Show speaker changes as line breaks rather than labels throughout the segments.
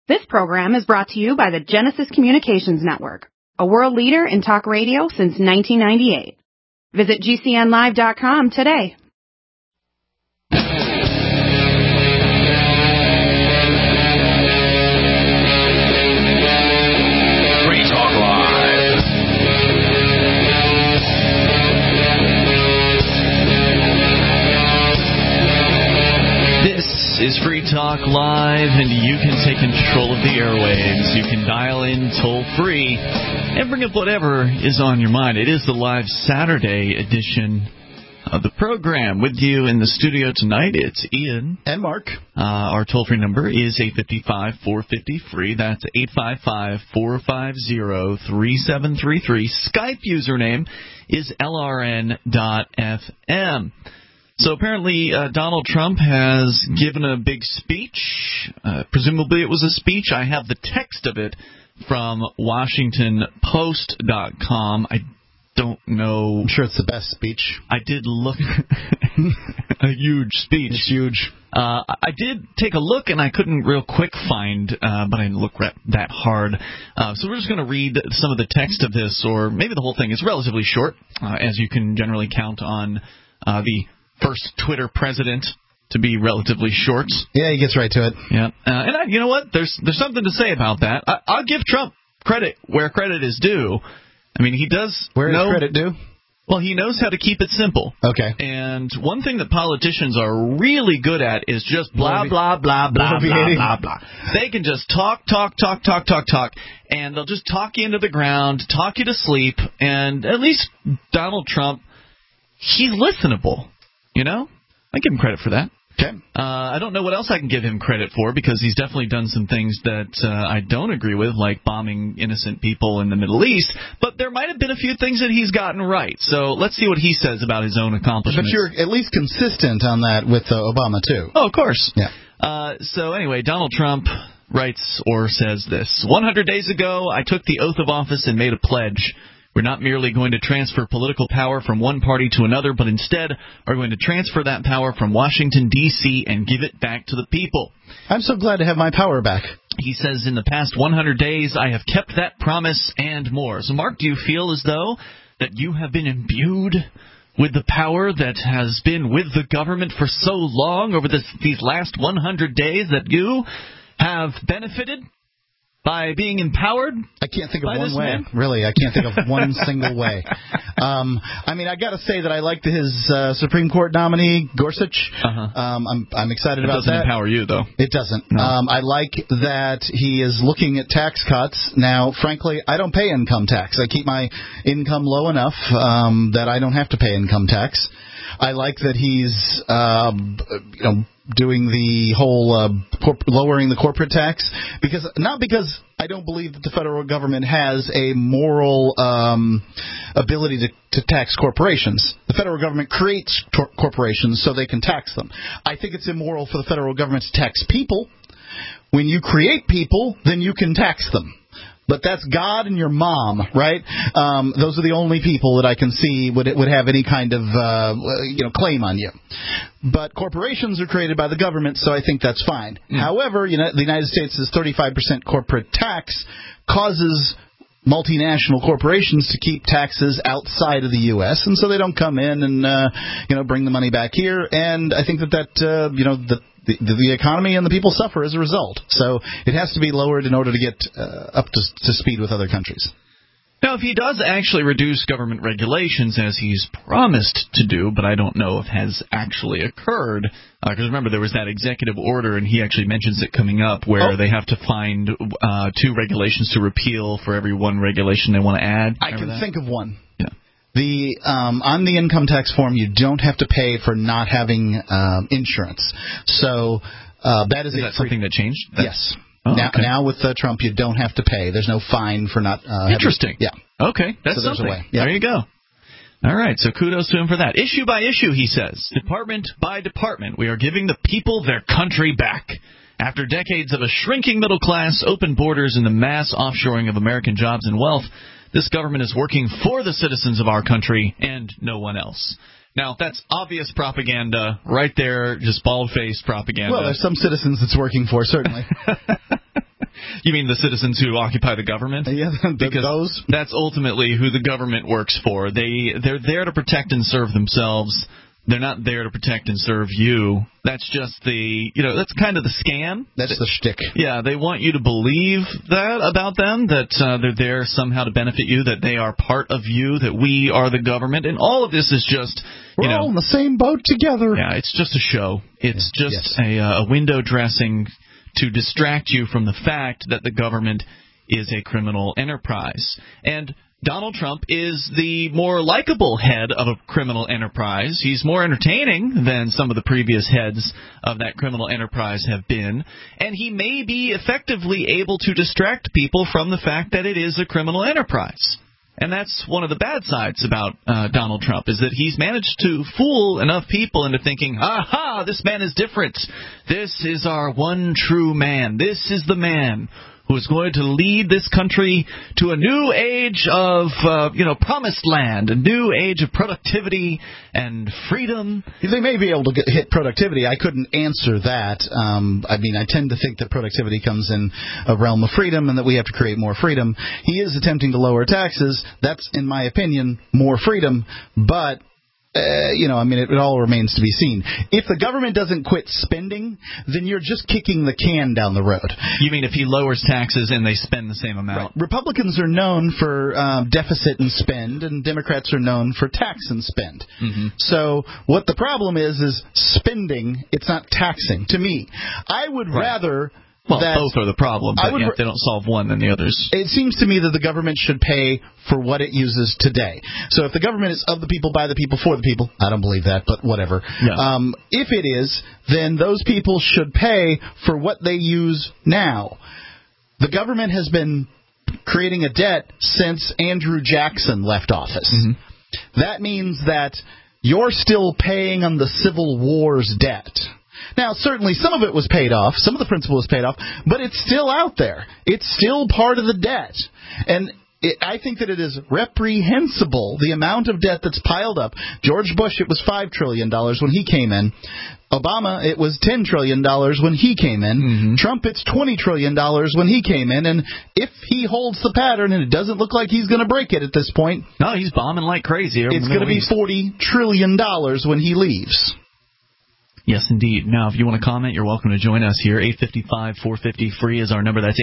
This program is brought to you by the Genesis Communications Network, a world leader in talk radio since 1998. Visit GCNlive.com today.
Free Talk Live. This is Free Talk Live, and you can take control of the airwaves. You can dial in toll-free and bring up whatever is on your mind. It is the live Saturday edition of the program. With you in the studio tonight, it's Ian.
And Mark.
Our toll-free number is 855-450-FREE. That's 855-450-3733. Skype username is LRN.FM. So apparently Donald Trump has given a big speech. Presumably it was a speech. I have the text of it from WashingtonPost.com. I don't know.
I'm sure it's the best speech.
I did look. A huge speech.
It's huge.
I did take a look, and I couldn't real quick find, but I didn't look that hard. So we're just going to read some of the text of this, or maybe the whole thing. It's relatively short, as you can generally count on the first Twitter president to be relatively short.
Yeah, he gets right to it.
Yeah, and you know what? There's something to say about that. I'll give Trump credit where credit is due. I mean, he does.
Where is credit due?
Well, he knows how to keep it simple.
Okay.
And one thing that politicians are really good at is just blah, blah, blah, blah, blah, blah, blah. They can just talk, and they'll just talk you into the ground, talk you to sleep, and at least Donald Trump, he's listenable, you know? I give him credit for that.
Okay.
I don't know what else I can give him credit for, because he's definitely done some things that I don't agree with, like bombing innocent people in the Middle East. But there might have been a few things that he's gotten right. So let's see what he says about his own accomplishments.
But you're at least consistent on that with Obama, too.
Oh, of course.
Yeah.
So anyway, Donald Trump writes or says this. 100 days ago, I took the oath of office and made a pledge. We're not merely going to transfer political power from one party to another, but instead are going to transfer that power from Washington, D.C., and give it back to the people.
I'm so glad to have my power back.
He says, in the past 100 days, I have kept that promise and more. So, Mark, do you feel as though that you have been imbued with the power that has been with the government for so long over these last 100 days, that you have benefited by being empowered?
I can't think of one way.
Man?
Really, I can't think of one single way. I mean, I got to say that I liked his Supreme Court nominee, Gorsuch. I'm excited about that.
It doesn't empower you, though.
It doesn't.
No.
I like that he is looking at tax cuts. Now, frankly, I don't pay income tax. I keep my income low enough that I don't have to pay income tax. I like that he's, doing the whole lowering the corporate tax, not because I don't believe that the federal government has a moral ability to tax corporations. The federal government creates corporations so they can tax them. I think it's immoral for the federal government to tax people. When you create people, then you can tax them. But that's God and your mom, right? Those are the only people that I can see would have any kind of claim on you. But corporations are created by the government, so I think that's fine. However, the United States' 35% corporate tax causes multinational corporations to keep taxes outside of the U.S., and so they don't come in and bring the money back here. And I think that the economy and the people suffer as a result. So it has to be lowered in order to get up to speed with other countries.
Now, if he does actually reduce government regulations, as he's promised to do, but I don't know if has actually occurred, because remember, there was that executive order, and he actually mentions it coming up, where they have to find 2 regulations to repeal for every 1 regulation they want to add.
I can think of one.
Yeah.
On the income tax form, you don't have to pay for not having insurance. So that is
something that changed?
Yes.
Oh,
now with Trump, you don't have to pay. There's no fine for not
Interesting.
Yeah.
Okay, that's
so
something.
A way. Yeah.
There you go. All right, so kudos to him for that. Issue by issue, he says. Department by department, we are giving the people their country back. After decades of a shrinking middle class, open borders, and the mass offshoring of American jobs and wealth, this government is working for the citizens of our country and no one else. Now, that's obvious propaganda right there, just bald-faced propaganda.
Well, there's some citizens it's working for, certainly.
You mean the citizens who occupy the government?
Yeah,
because
those.
That's ultimately who the government works for. They're there to protect and serve themselves. They're not there to protect and serve you. That's just that's kind of the scam.
That's the shtick.
Yeah, they want you to believe that about them, that they're there somehow to benefit you, that they are part of you, that we are the government. And all of this is just,
We're all in the same boat together.
Yeah, it's just a show. It's just a window dressing to distract you from the fact that the government is a criminal enterprise. And Donald Trump is the more likable head of a criminal enterprise. He's more entertaining than some of the previous heads of that criminal enterprise have been. And he may be effectively able to distract people from the fact that it is a criminal enterprise. And that's one of the bad sides about Donald Trump, is that he's managed to fool enough people into thinking, aha, this man is different. This is our one true man. This is the man who is going to lead this country to a new age of, promised land, a new age of productivity and freedom.
They may be able to hit productivity. I couldn't answer that. I tend to think that productivity comes in a realm of freedom and that we have to create more freedom. He is attempting to lower taxes. That's, in my opinion, more freedom, but it all remains to be seen. If the government doesn't quit spending, then you're just kicking the can down the road.
You mean if he lowers taxes and they spend the same amount?
Right. Republicans are known for deficit and spend, and Democrats are known for tax and spend. Mm-hmm. So what the problem is spending. It's not taxing. To me, I would rather...
Well, both are the problem, but if they don't solve one, then the others. It
seems to me that the government should pay for what it uses today. So if the government is of the people, by the people, for the people, I don't believe that, but whatever. Yeah. If it is, then those people should pay for what they use now. The government has been creating a debt since Andrew Jackson left office. Mm-hmm. That means that you're still paying on the Civil War's debt. Now, certainly some of it was paid off. Some of the principal was paid off. But it's still out there. It's still part of the debt. And I think that it is reprehensible, the amount of debt that's piled up. George Bush, it was $5 trillion when he came in. Obama, it was $10 trillion when he came in. Mm-hmm. Trump, it's $20 trillion when he came in. And if he holds the pattern, and it doesn't look like he's going to break it at this point.
No, he's bombing like crazy.
It's going to be $40 trillion when he leaves.
Yes, indeed. Now, if you want to comment, you're welcome to join us here. 855-450-FREE is our number. That's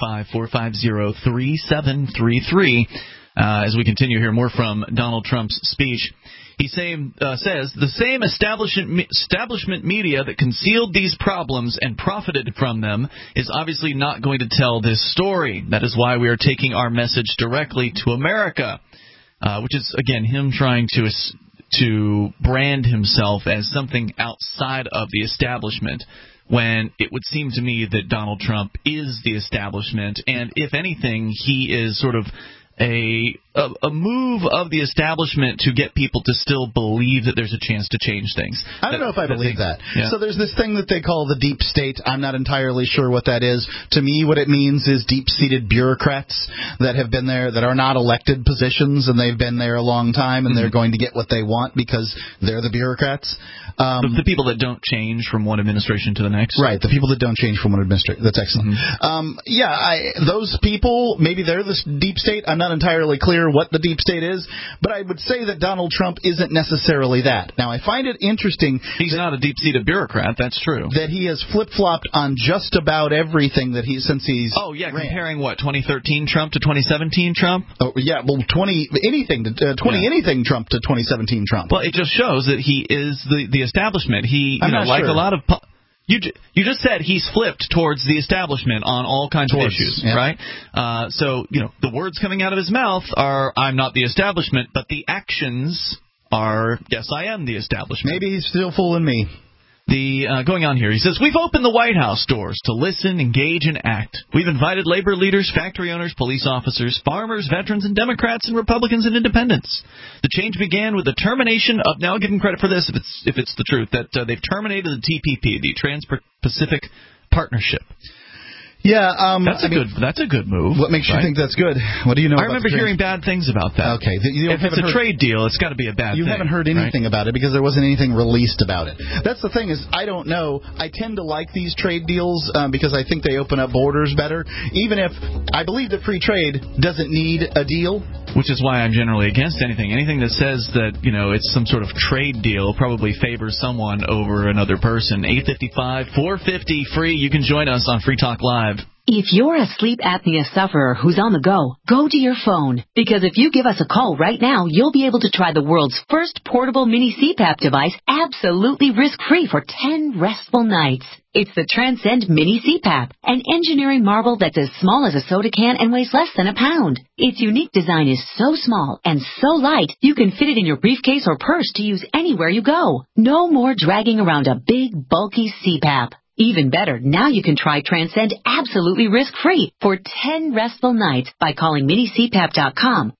855-450-3733. As we continue here, more from Donald Trump's speech. He says, the same establishment media that concealed these problems and profited from them is obviously not going to tell this story. That is why we are taking our message directly to America, which is, again, him trying to brand himself as something outside of the establishment, when it would seem to me that Donald Trump is the establishment, and if anything, he is sort of a move of the establishment to get people to still believe that there's a chance to change things.
I don't know if I believe that. Yeah. So there's this thing that they call the deep state. I'm not entirely sure what that is. To me, what it means is deep-seated bureaucrats that have been there, that are not elected positions, and they've been there a long time, and they're going to get what they want because they're the bureaucrats.
The people that don't change from one administration to the next.
Right, the people that don't change from one administration. That's excellent. Mm-hmm. Those people, maybe they're the deep state. I'm not entirely clear what the deep state is, but I would say that Donald Trump isn't necessarily that. Now, I find it interesting.
He's not a deep-seated bureaucrat, that's true.
That he has flip-flopped on just about everything that since he's ran.
Comparing what, 2013 Trump to 2017 Trump?
Oh, yeah, well, 20 anything Trump to 2017 Trump.
Well, it just shows that he is the establishment. A lot of... You just said he's flipped towards the establishment on all kinds of issues, right? So, the words coming out of his mouth are, I'm not the establishment, but the actions are, yes, I am the establishment.
Maybe he's still fooling me.
Going on here, he says, we've opened the White House doors to listen, engage, and act. We've invited labor leaders, factory owners, police officers, farmers, veterans, and Democrats, and Republicans and independents. The change began with the termination of, now I'll give him credit for this if it's the truth, that they've terminated the TPP, the Trans-Pacific Partnership.
Yeah,
that's a good move.
What makes you think that's good? What do you know?
I remember hearing bad things about that.
Okay,
if it's a trade deal, it's got to be a bad thing.
You haven't heard anything about it because there wasn't anything released about it. That's the thing is, I don't know. I tend to like these trade deals because I think they open up borders better. Even if I believe that free trade doesn't need a deal.
Which is why I'm generally against anything. Anything that says that, it's some sort of trade deal probably favors someone over another person. 855-450 free. You can join us on Free Talk Live.
If you're a sleep apnea sufferer who's on the go to your phone. Because if you give us a call right now, you'll be able to try the world's first portable mini CPAP device absolutely risk-free for 10 restful nights. It's the Transcend Mini CPAP, an engineering marvel that's as small as a soda can and weighs less than a pound. Its unique design is so small and so light, you can fit it in your briefcase or purse to use anywhere you go. No more dragging around a big, bulky CPAP. Even better, now you can try Transcend absolutely risk-free for 10 restful nights by calling minicpap.com,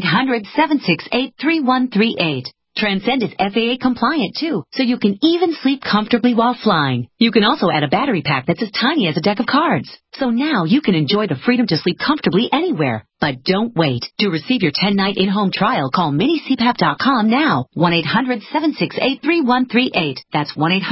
1-800-768-3138. Transcend is FAA compliant too, so you can even sleep comfortably while flying. You can also add a battery pack that's as tiny as a deck of cards. So now you can enjoy the freedom to sleep comfortably anywhere. But don't wait. To receive your 10-night in-home trial, call minicpap.com now. 1-800-768-3138. That's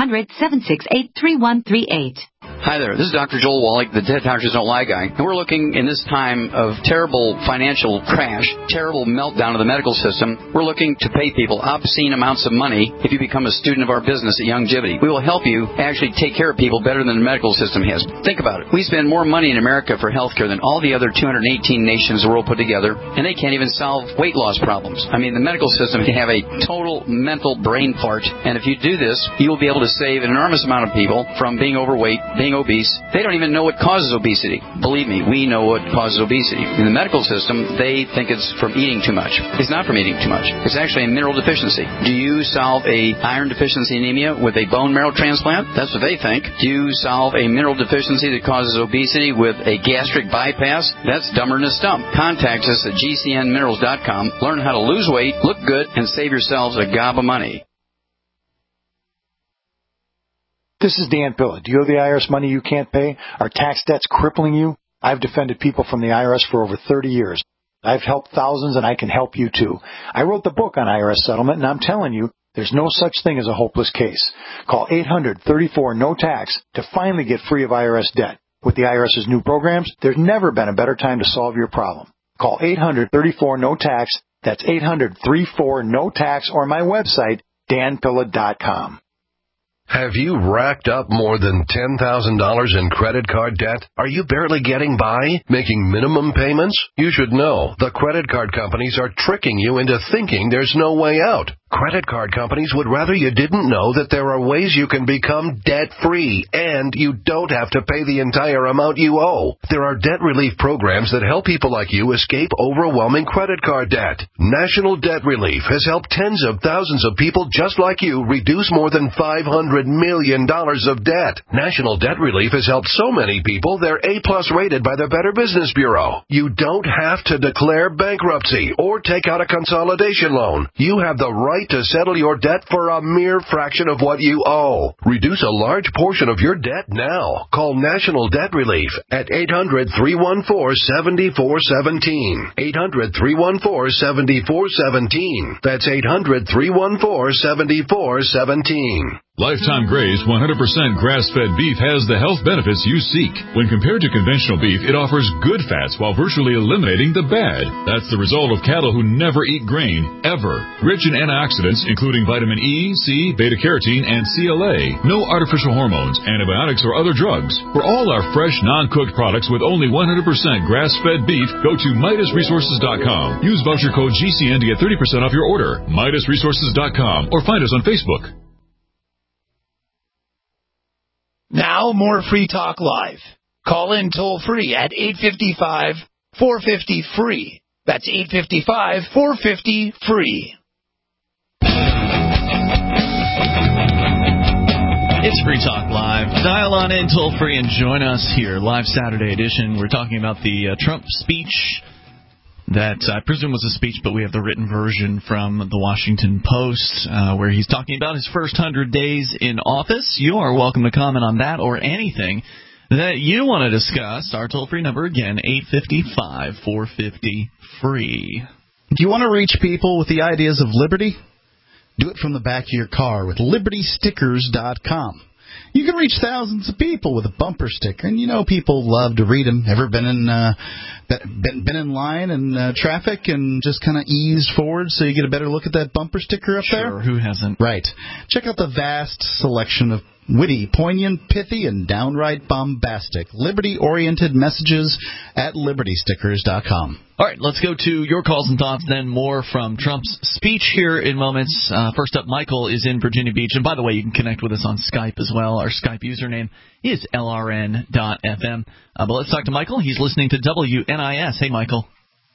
1-800-768-3138.
Hi there, this is Dr. Joel Wallach, the Dead Doctors Don't Lie guy, and we're looking in this time of terrible financial crash, terrible meltdown of the medical system. We're looking to pay people obscene amounts of money if you become a student of our business at Youngevity. We will help you actually take care of people better than the medical system has. Think about it. We spend more money in America for healthcare than all the other 218 nations of the world put together, and they can't even solve weight loss problems. I mean, the medical system can have a total mental brain fart, and if you do this, you will be able to save an enormous amount of people from being overweight, being obese. They don't even know what causes obesity. Believe me, we know what causes obesity. In the medical system, they think it's from eating too much. It's not from eating too much. It's actually a mineral deficiency. Do you solve a iron deficiency anemia with a bone marrow transplant? That's what they think. Do you solve a mineral deficiency that causes obesity with a gastric bypass? That's dumber than a stump. Contact us at gcnminerals.com. Learn how to lose weight, look good, and save yourselves a gob of money.
This is Dan Pilla. Do you owe the IRS money you can't pay? Are tax debts crippling you? I've defended people from the IRS for over 30 years. I've helped thousands, and I can help you too. I wrote the book on IRS settlement, and I'm telling you, there's no such thing as a hopeless case. Call 800-34-NO-TAX to finally get free of IRS debt. With the IRS's new programs, there's never been a better time to solve your problem. Call 800-34-NO-TAX. That's 800-34-NO-TAX, or my website, danpilla.com.
Have you racked up more than $10,000 in credit card debt? Are you barely getting by, making minimum payments? You should know the credit card companies are tricking you into thinking there's no way out. Credit card companies would rather you didn't know that there are ways you can become debt-free, and you don't have to pay the entire amount you owe. There are debt relief programs that help people like you escape overwhelming credit card debt. National Debt Relief has helped tens of thousands of people just like you reduce more than $500 million of debt. National Debt Relief has helped so many people they're A-plus rated by the Better Business Bureau. You don't have to declare bankruptcy or take out a consolidation loan. You have the right to settle your debt for a mere fraction of what you owe. Reduce a large portion of your debt now. Call National Debt Relief at 800-314-7417. 800-314-7417. That's 800-314-7417.
Lifetime Graze 100% grass-fed beef has the health benefits you seek. When compared to conventional beef, it offers good fats while virtually eliminating the bad. That's the result of cattle who never eat grain, ever. Rich in antioxidants, including vitamin E, C, beta-carotene, and CLA. No artificial hormones, antibiotics, or other drugs. For all our fresh, non-cooked products with only 100% grass-fed beef, go to MidasResources.com. Use voucher code GCN to get 30% off your order. MidasResources.com, or find us on Facebook.
Now, more Free Talk Live. Call in toll-free at 855-450-FREE. That's 855-450-FREE.
It's Free Talk Live. Dial on in toll-free and join us here. Live Saturday edition. We're talking about the Trump speech that I presume was a speech, but we have the written version from the Washington Post where he's talking about his first 100 days in office. You are welcome to comment on that or anything that you want to discuss. Our toll-free number, again, 855-450-FREE.
Do you want to reach people with the ideas of liberty? Do it from the back of your car with LibertyStickers.com. You can reach thousands of people with a bumper sticker, and you know people love to read them. Ever been in line in traffic and just kind of eased forward so you get a better look at that bumper sticker up there?
Sure, who hasn't?
Right. Check out the vast selection of witty, poignant, pithy, and downright bombastic, liberty-oriented messages at LibertyStickers.com.
All right, let's go to your calls and thoughts, then more from Trump's speech here in moments. First up, Michael is in Virginia Beach. And by the way, you can connect with us on Skype as well. Our Skype username is LRN.FM. But let's talk to Michael. He's listening to WNIS. Hey, Michael.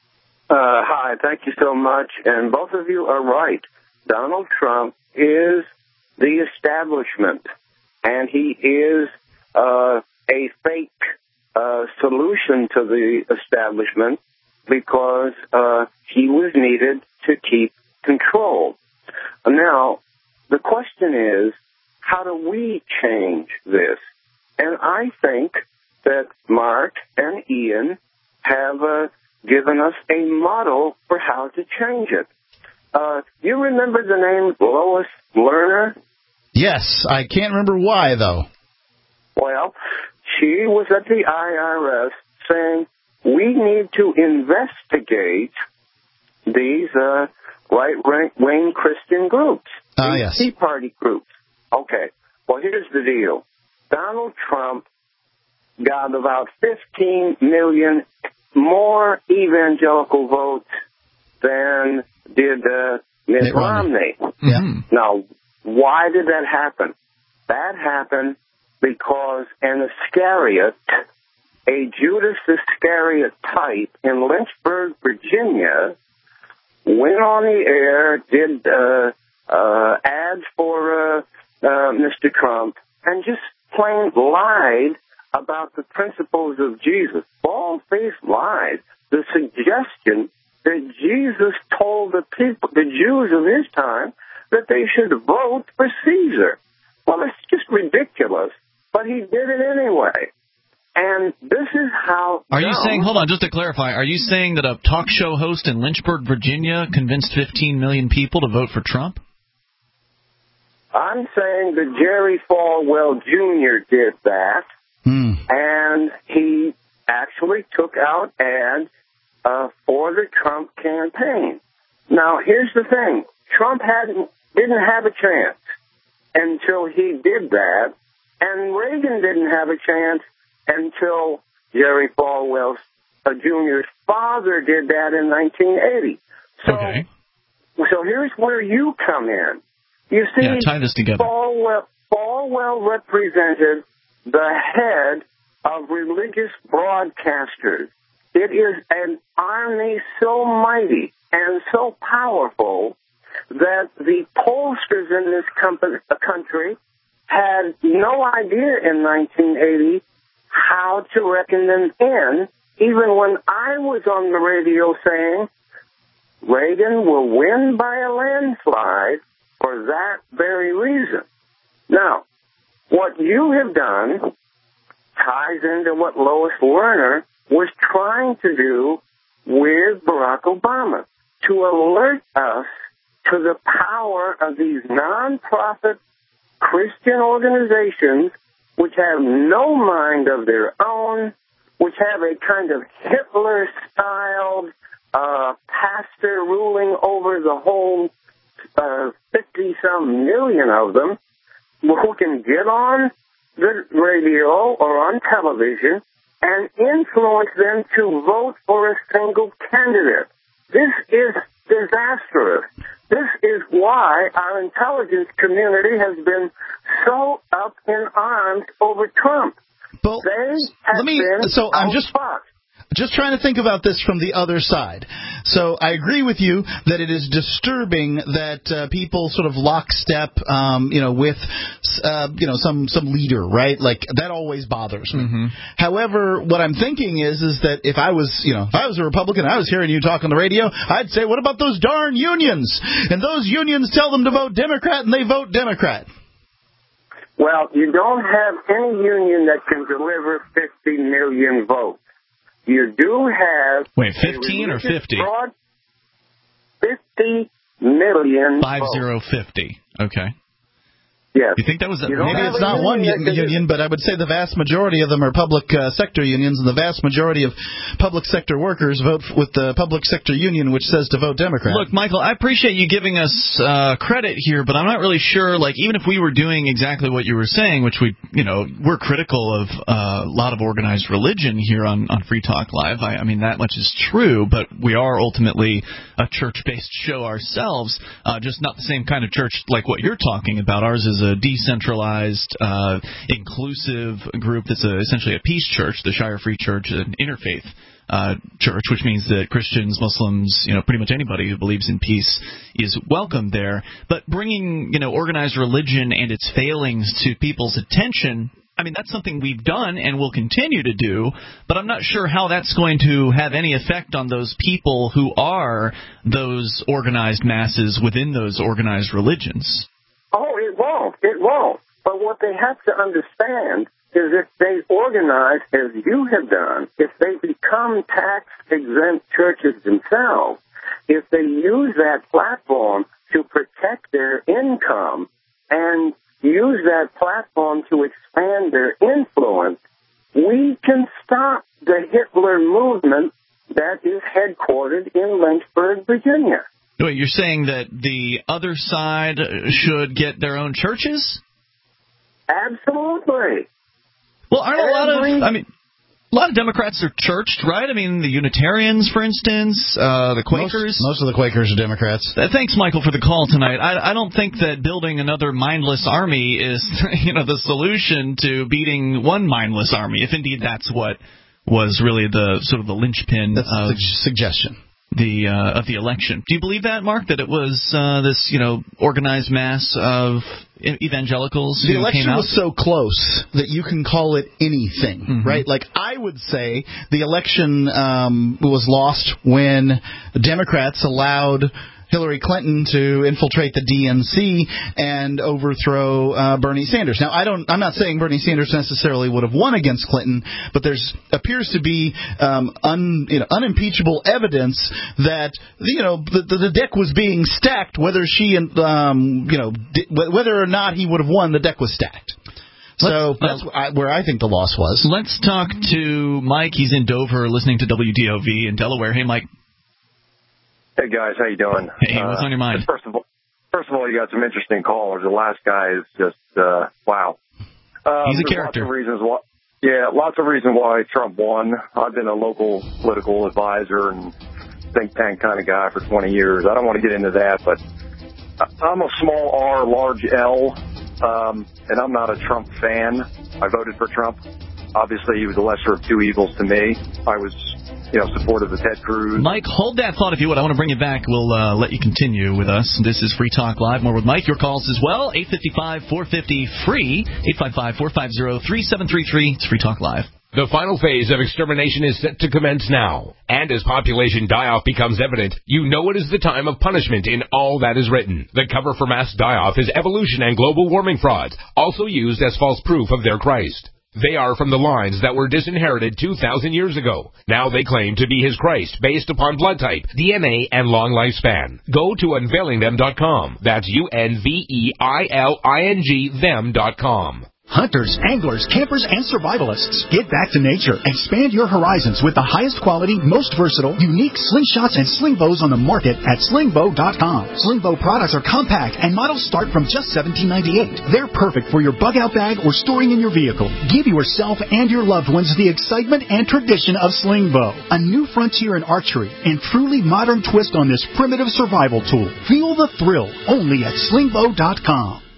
Hi, thank you so much. And both of you are right. Donald Trump is the establishment, and he is a fake solution to the establishment because he was needed to keep control. Now, the question is, how do we change this? And I think that Mark and Ian have given us a model for how to change it. You remember the name Lois Lerner?
Yes, I can't remember why, though.
Well, she was at the IRS saying, we need to investigate these right-wing Christian groups,
yes.
Tea Party groups. Okay, well, here's the deal. Donald Trump got about 15 million more evangelical votes than did Mitt Romney.
Yeah.
Now, why did that happen? That happened because an Iscariot, a Judas Iscariot type in Lynchburg, Virginia, went on the air, did ads for Mr. Trump, and just plain lied about the principles of Jesus. Bald-faced lies. The suggestion that Jesus told the people, the Jews of his time, that they should vote for Caesar. Well, it's just ridiculous, but he did it anyway. And this is how...
Are you saying, hold on, just to clarify, are you saying that a talk show host in Lynchburg, Virginia convinced 15 million people to vote for Trump?
I'm saying that Jerry Falwell Jr. did that, and he actually took out ads for the Trump campaign. Now, here's the thing. Trump didn't have a chance until he did that, and Reagan didn't have a chance until Jerry Falwell Jr.'s father did that in 1980. So here's where you come in. You see,
tie this together.
Falwell represented the head of religious broadcasters. It is an army so mighty and so powerful that the pollsters in this country had no idea in 1980 how to reckon them in, even when I was on the radio saying Reagan will win by a landslide for that very reason. Now, what you have done ties into what Lois Lerner was trying to do with Barack Obama, to alert us to the power of these non-profit Christian organizations which have no mind of their own, which have a kind of Hitler-styled pastor ruling over the whole 50-some million of them, who can get on the radio or on television and influence them to vote for a single candidate. This is disastrous. This is why our intelligence community has been so up in arms over Trump.
But I'm just trying to think about this from the other side. So I agree with you that it is disturbing that people sort of lockstep, with, some leader, right? Like that always bothers me. Mm-hmm. However, what I'm thinking is that if I was a Republican, I was hearing you talk on the radio, I'd say, what about those darn unions? And those unions tell them to vote Democrat, and they vote Democrat.
Well, you don't have any union that can deliver 50 million votes. You do have...
Wait, 15 or 50?
50 million
50. Okay.
Yes.
You think that was...
Maybe it's not one union, but I would say the vast majority of them are public sector unions, and the vast majority of public sector workers vote with the public sector union, which says to vote Democrat.
Look, Michael, I appreciate you giving us credit here, but I'm not really sure, like, even if we were doing exactly what you were saying, which we're critical of a lot of organized religion here on Free Talk Live. I mean, that much is true, but we are ultimately a church-based show ourselves, just not the same kind of church like what you're talking about. Ours is a decentralized, inclusive group that's essentially a peace church, the Shire Free Church, an interfaith church, which means that Christians, Muslims, pretty much anybody who believes in peace is welcome there. But bringing, organized religion and its failings to people's attention, I mean, that's something we've done and will continue to do, but I'm not sure how that's going to have any effect on those people who are those organized masses within those organized religions.
Oh, it won't. It won't. But what they have to understand is if they organize as you have done, if they become tax-exempt churches themselves, if they use that platform to protect their income and use that platform to expand their influence, we can stop the Hitler movement that is headquartered in Lynchburg, Virginia.
Wait, you're saying that the other side should get their own churches?
Absolutely.
Well, aren't a lot of Democrats are churched, right? I mean, the Unitarians, for instance, the Quakers.
Most of the Quakers are Democrats.
Thanks, Michael, for the call tonight. I don't think that building another mindless army is, the solution to beating one mindless army, if indeed that's what was really the sort of the linchpin
of the suggestion.
Of the election. Do you believe that, Mark, that it was this, organized mass of evangelicals who came out? The
election was so close that you can call it anything, right? Like, I would say the election was lost when the Democrats allowed Hillary Clinton to infiltrate the DNC and overthrow Bernie Sanders. Now, I'm not saying Bernie Sanders necessarily would have won against Clinton, but appears to be unimpeachable evidence that the deck was being stacked. Whether whether or not he would have won, the deck was stacked. So that's where I think the loss was.
Let's talk to Mike. He's in Dover, listening to WDOV in Delaware. Hey, Mike.
Hey guys, how you doing?
Hey, what's on your mind?
First of all, you got some interesting callers. The last guy is just wow.
He's a character.
Lots of reasons why Trump won. I've been a local political advisor and think tank kind of guy for 20 years. I don't want to get into that, but I'm a small R, large L, and I'm not a Trump fan. I voted for Trump. Obviously, he was the lesser of two evils to me. I was supportive of Ted Cruz.
Mike, hold that thought if you would. I want to bring you back. We'll let you continue with us. This is Free Talk Live. More with Mike. Your calls as well. 855-450-FREE. 855-450-3733. It's Free Talk Live.
The final phase of extermination is set to commence now. And as population die-off becomes evident, you know it is the time of punishment in all that is written. The cover for mass die-off is evolution and global warming frauds, also used as false proof of their Christ. They are from the lines that were disinherited 2,000 years ago. Now they claim to be his Christ based upon blood type, DNA, and long lifespan. Go to unveilingthem.com. That's UNVEILING them.com.
Hunters, anglers, campers, and survivalists. Get back to nature. Expand your horizons with the highest quality, most versatile, unique slingshots and sling bows on the market at slingbow.com. Sling bow products are compact and models start from just $17.98. They're perfect for your bug-out bag or storing in your vehicle. Give yourself and your loved ones the excitement and tradition of sling bow. A new frontier in archery and truly modern twist on this primitive survival tool. Feel the thrill only at slingbow.com.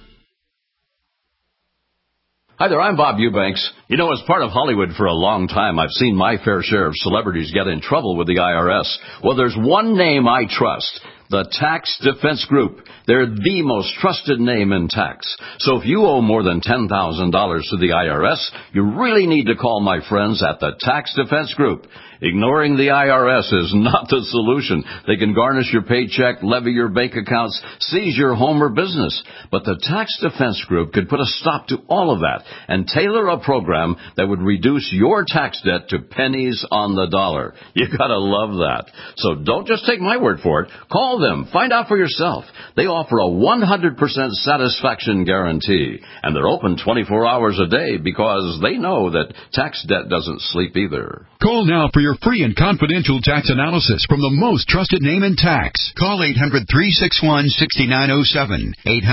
Hi there, I'm Bob Eubanks. As part of Hollywood for a long time, I've seen my fair share of celebrities get in trouble with the IRS. Well, there's one name I trust. The Tax Defense Group. They're the most trusted name in tax. So if you owe more than $10,000 to the IRS, you really need to call my friends at the Tax Defense Group. Ignoring the IRS is not the solution. They can garnish your paycheck, levy your bank accounts, seize your home or business. But the Tax Defense Group could put a stop to all of that and tailor a program that would reduce your tax debt to pennies on the dollar. You gotta love that. So don't just take my word for it. Call them. Find out for yourself. They offer a 100% satisfaction guarantee. And they're open 24 hours a day because they know that tax debt doesn't sleep either.
Call now for your free and confidential tax analysis from the most trusted name in tax. Call 800-361-6907.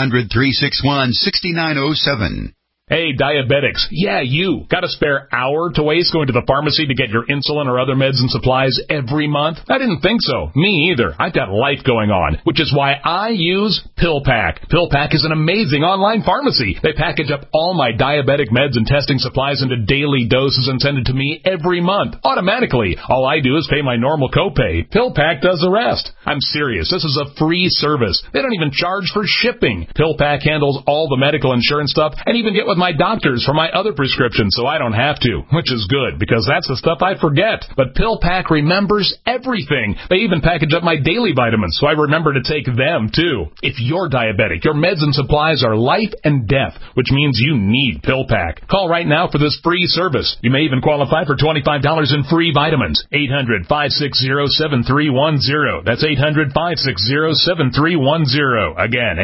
800-361-6907.
Hey, diabetics. Yeah, you. Got a spare hour to waste going to the pharmacy to get your insulin or other meds and supplies every month? I didn't think so. Me either. I've got life going on, which is why I use PillPack. PillPack is an amazing online pharmacy. They package up all my diabetic meds and testing supplies into daily doses and send it to me every month, automatically. All I do is pay my normal copay. PillPack does the rest. I'm serious. This is a free service. They don't even charge for shipping. PillPack handles all the medical insurance stuff and even get with my doctors for my other prescriptions so I don't have to, which is good because that's the stuff I forget. But PillPack remembers everything. They even package up my daily vitamins so I remember to take them too. If you're diabetic, your meds and supplies are life and death, which means you need PillPack. Call right now for this free service. You may even qualify for $25 in free vitamins. 800-560-7310. That's 800-560-7310. Again,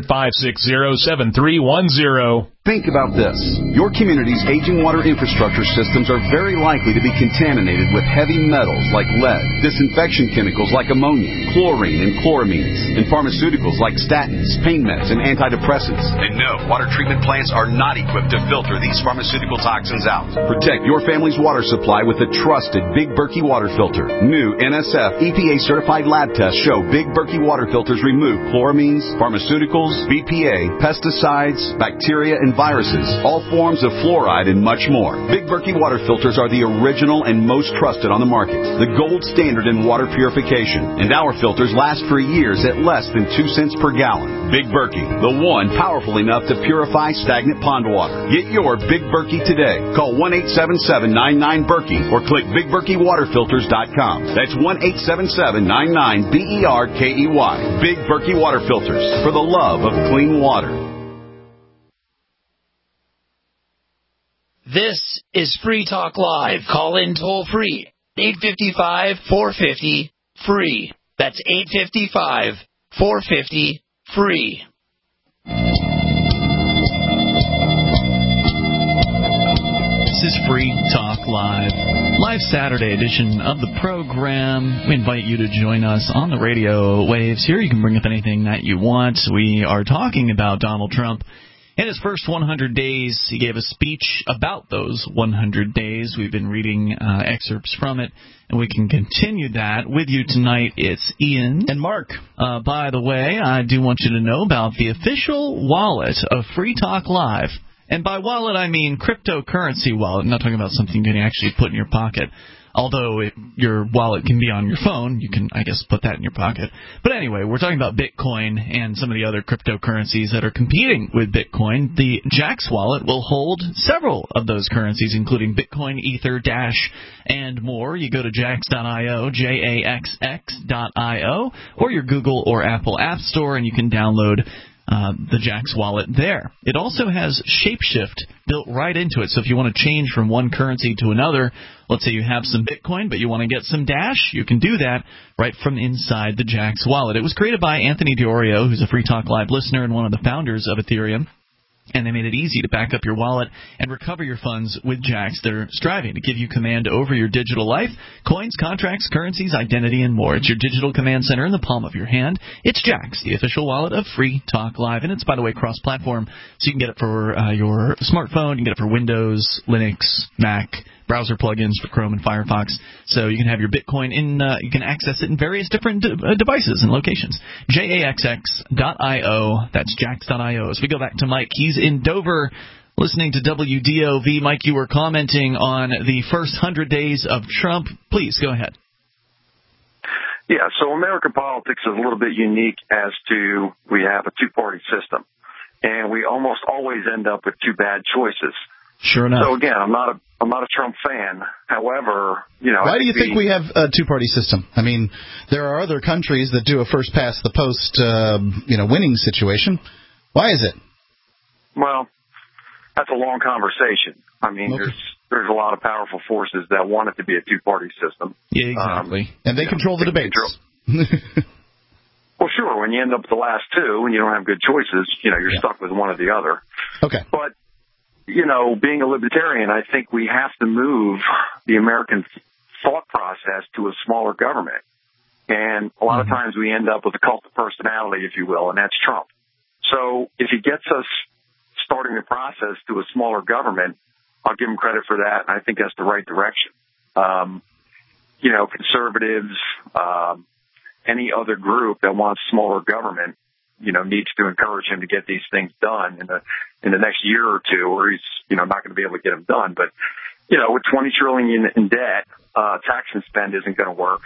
800-560-7310.
Think about this. Your community's aging water infrastructure systems are very likely to be contaminated with heavy metals like lead, disinfection chemicals like ammonia, chlorine and chloramines, and pharmaceuticals like statins, pain meds, and antidepressants. And no, water treatment plants are not equipped to filter these pharmaceutical toxins out. Protect your family's water supply with the trusted Big Berkey water filter. New NSF EPA-certified lab tests show Big Berkey water filters remove chloramines, pharmaceuticals, BPA, pesticides, bacteria, and viruses, all forms of fluoride, and much more. Big Berkey water filters are the original and most trusted on the market, the gold standard in water purification, and our filters last for years at less than 2 cents per gallon. Big Berkey, the one powerful enough to purify stagnant pond water. Get your Big Berkey today. Call 1-877-99-BERKEY or click BigBerkeyWaterFilters.com. That's 1-877-99-BERKEY. Big Berkey Water Filters, for the love of clean water.
This is Free Talk Live. Call in toll free. 855-450-FREE. That's 855-450-FREE.
This is Free Talk Live. Live Saturday edition of the program. We invite you to join us on the radio waves here. You can bring up anything that you want. We are talking about Donald Trump. In his first 100 days, he gave a speech about those 100 days. We've been reading excerpts from it, and we can continue that with you tonight. It's Ian.
And Mark.
By the way, I do want you to know about the official wallet of Free Talk Live. And by wallet, I mean cryptocurrency wallet. I'm not talking about something you can actually put in your pocket. Although your wallet can be on your phone, you can, I guess, put that in your pocket. But anyway, we're talking about Bitcoin and some of the other cryptocurrencies that are competing with Bitcoin. The Jax wallet will hold several of those currencies, including Bitcoin, Ether, Dash, and more. You go to jax.io, jaxx.io, or your Google or Apple App Store, and you can download the Jax wallet there. It also has Shapeshift built right into it, so if you want to change from one currency to another, let's say you have some Bitcoin, but you want to get some Dash, you can do that right from inside the Jax wallet. It was created by Anthony Diorio, who's a Free Talk Live listener and one of the founders of Ethereum. And they made it easy to back up your wallet and recover your funds with Jax. They're striving to give you command over your digital life, coins, contracts, currencies, identity, and more. It's your digital command center in the palm of your hand. It's Jax, the official wallet of Free Talk Live. And it's, by the way, cross-platform, so you can get it for your smartphone. You can get it for Windows, Linux, Mac, browser plugins for Chrome and Firefox. So you can have your Bitcoin you can access it in various different devices and locations. jaxx.io. That's jax.io. As we go back to Mike, he's in Dover listening to WDOV. Mike, you were commenting on the first 100 days of Trump. Please, go ahead.
Yeah, so American politics is a little bit unique as to we have a two-party system, and we almost always end up with two bad choices.
Sure enough.
So again, I'm not a Trump fan. However,
why do you think we have a two-party system? I mean, there are other countries that do a first past the post, winning situation. Why is it?
Well, that's a long conversation. I mean, there's a lot of powerful forces that want it to be a two-party system.
Yeah, exactly.
And they control the debates.
Well, sure. When you end up with the last two and you don't have good choices, you're stuck with one or the other.
Okay.
But being a libertarian, I think we have to move the American thought process to a smaller government. And a lot of times we end up with a cult of personality, if you will, and that's Trump. So if he gets us starting the process to a smaller government, I'll give him credit for that, and I think that's the right direction. Conservatives, any other group that wants smaller government, needs to encourage him to get these things done in the next year or two, or he's, not going to be able to get them done. But, with $20 trillion in debt, tax and spend isn't going to work.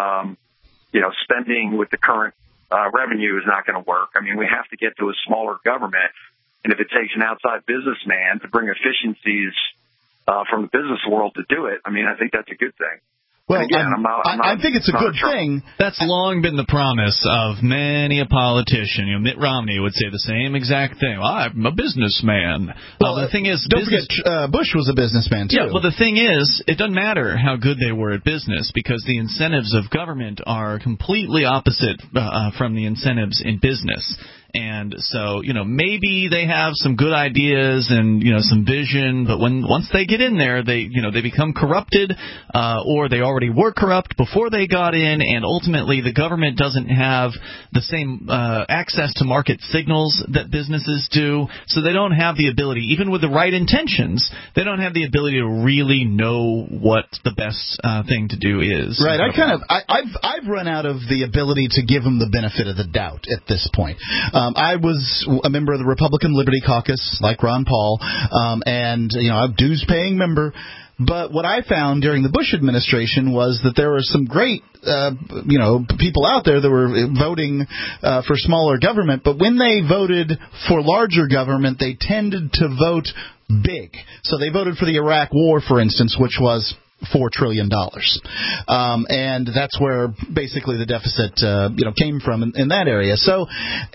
Spending with the current revenue is not going to work. I mean, we have to get to a smaller government. And if it takes an outside businessman to bring efficiencies from the business world to do it, I mean, I think that's a good thing.
Well,
again,
I think it's a good thing.
That's long been the promise of many a politician. Mitt Romney would say the same exact thing. Well, I'm a businessman. Well, the thing is,
don't forget, Bush was a businessman, too.
Yeah, well, the thing is, it doesn't matter how good they were at business because the incentives of government are completely opposite from the incentives in business. And so, maybe they have some good ideas and, some vision, but once they get in there, they become corrupted, or they already were corrupt before they got in, and ultimately the government doesn't have the same access to market signals that businesses do, so they don't have the ability, even with the right intentions, they don't have the ability to really know what the best thing to do is.
Right. I've run out of the ability to give them the benefit of the doubt at this point. I was a member of the Republican Liberty Caucus, like Ron Paul, and I'm a dues-paying member. But what I found during the Bush administration was that there were some great, people out there that were voting for smaller government. But when they voted for larger government, they tended to vote big. So they voted for the Iraq War, for instance, which was $4 trillion. And that's where basically the deficit, came from in that area. So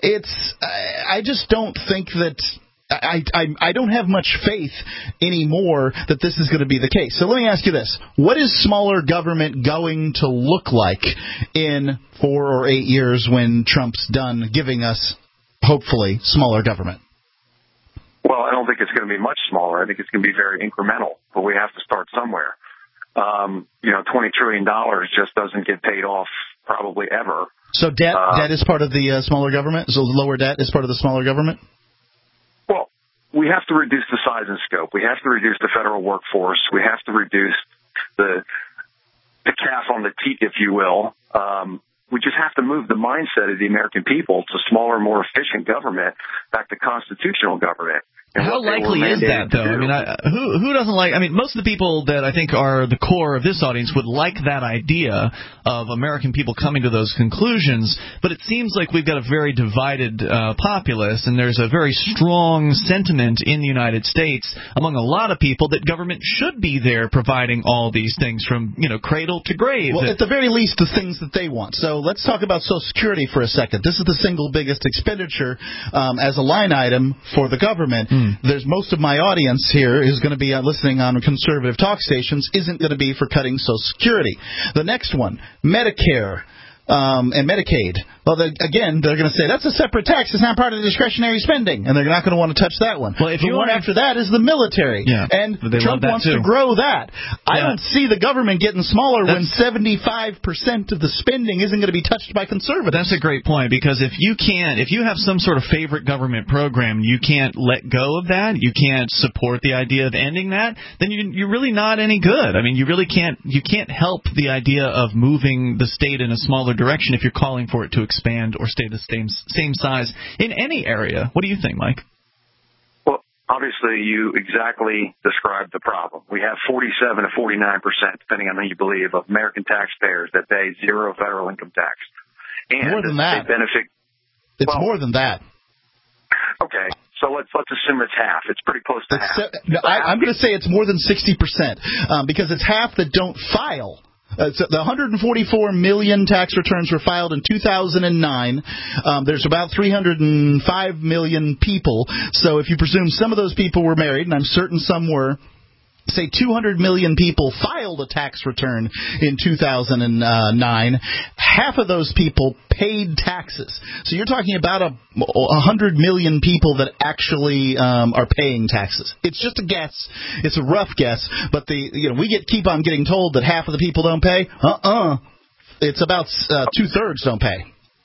I just don't think that I don't have much faith anymore that this is going to be the case. So let me ask you this. What is smaller government going to look like in 4 or 8 years when Trump's done giving us, hopefully, smaller government?
Well, I don't think it's going to be much smaller. I think it's going to be very incremental, but we have to start somewhere. $20 trillion just doesn't get paid off probably ever.
So debt is part of the smaller government? So lower debt is part of the smaller government?
Well, we have to reduce the size and scope. We have to reduce the federal workforce. We have to reduce the calf on the teat, if you will. We just have to move the mindset of the American people to smaller, more efficient government back to constitutional government.
How likely is that, though? I mean, who doesn't like? I mean, most of the people that I think are the core of this audience would like that idea of American people coming to those conclusions, but it seems like we've got a very divided populace, and there's a very strong sentiment in the United States among a lot of people that government should be there providing all these things from, cradle to grave.
Well, at the very least, the things that they want. So let's talk about Social Security for a second. This is the single biggest expenditure as a line item for the government. There's most of my audience here who's going to be listening on conservative talk stations isn't going to be for cutting Social Security. The next one, Medicare and Medicaid. Well, they're going to say that's a separate tax. It's not part of the discretionary spending, and they're not going to want to touch that one. Well, the one after that is the military, and Trump wants to grow that. I don't see the government getting smaller when 75% of the spending isn't going to be touched by conservatives.
That's a great point, because if you have some sort of favorite government program, you can't let go of that, you can't support the idea of ending that, then you're really not any good. I mean, you can't help the idea of moving the state in a smaller direction if you're calling for it to expand or stay the same size in any area. What do you think, Mike?
Well, obviously you exactly described the problem. We have 47 to 49%, depending on who you believe, of American taxpayers that pay zero federal income tax. And
more than that.
They benefit.
It's more than that.
Okay, so let's assume it's half. It's pretty close to half.
I'm going to say it's more than 60%, because it's half that don't file. So the 144 million tax returns were filed in 2009. There's about 305 million people. So if you presume some of those people were married, and I'm certain some were, say 200 million people filed a tax return in 2009. Half of those people paid taxes. So you're talking about 100 million people that actually are paying taxes. It's just a guess. It's a rough guess, but we keep on getting told that half of the people don't pay. It's about 2/3 don't pay.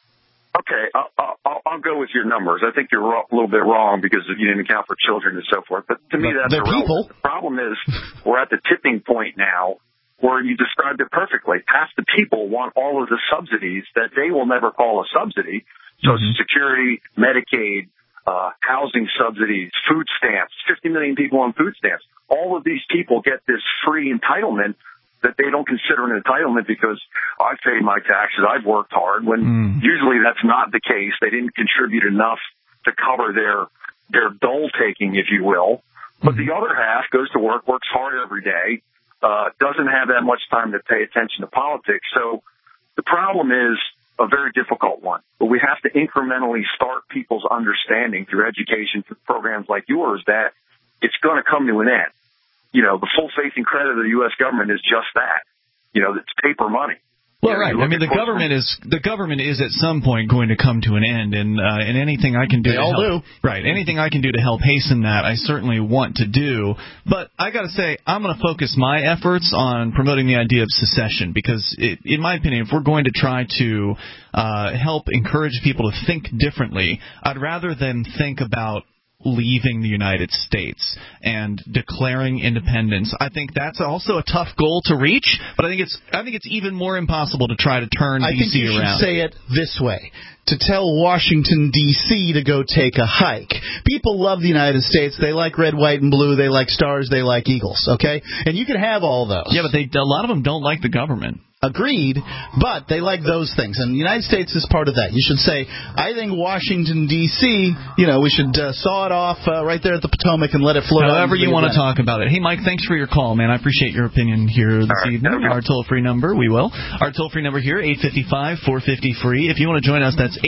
Okay, I'll go with your numbers. I think you're a little bit wrong because you didn't account for children and so forth. But to me, that's irrelevant. People. The problem is we're at the tipping point now where you described it perfectly. Half the people want all of the subsidies that they will never call a subsidy. Social Security, Medicaid, housing subsidies, food stamps, 50 million people on food stamps. All of these people get this free entitlement that they don't consider an entitlement because I've paid my taxes, I've worked hard, when usually that's not the case. They didn't contribute enough to cover their dole taking, if you will. But the other half goes to work, works hard every day, doesn't have that much time to pay attention to politics. So the problem is a very difficult one. But we have to incrementally start people's understanding through education, through programs like yours, that it's going to come to an end. The full faith and credit of the U.S. government is just that. It's paper money.
Well, right. I mean, the government is at some point going to come to an end, and anything I can do. They all do. Right. Anything I can do to help hasten that, I certainly want to do. But I got to say, I'm going to focus my efforts on promoting the idea of secession because, in my opinion, if we're going to try to help encourage people to think differently, I'd rather than think about leaving the United States and declaring independence. I think that's also a tough goal to reach, but I think it's even more impossible to try to turn D.C. around. I think you should say it this way. To tell Washington, D.C. to go take a hike. People love the United States. They like red, white, and blue. They like stars. They like eagles, okay? And you can have all those. Yeah, but a lot of them don't like the government. Agreed, but they like those things, and the United States is part of that. You should say, I think Washington, D.C., we should saw it off right there at the Potomac and let it float. However you want to talk about it. Hey, Mike, thanks for your call, man. I appreciate your opinion here this evening. Our toll-free number, Our toll-free number here, 855-450-FREE. If you want to join us, that's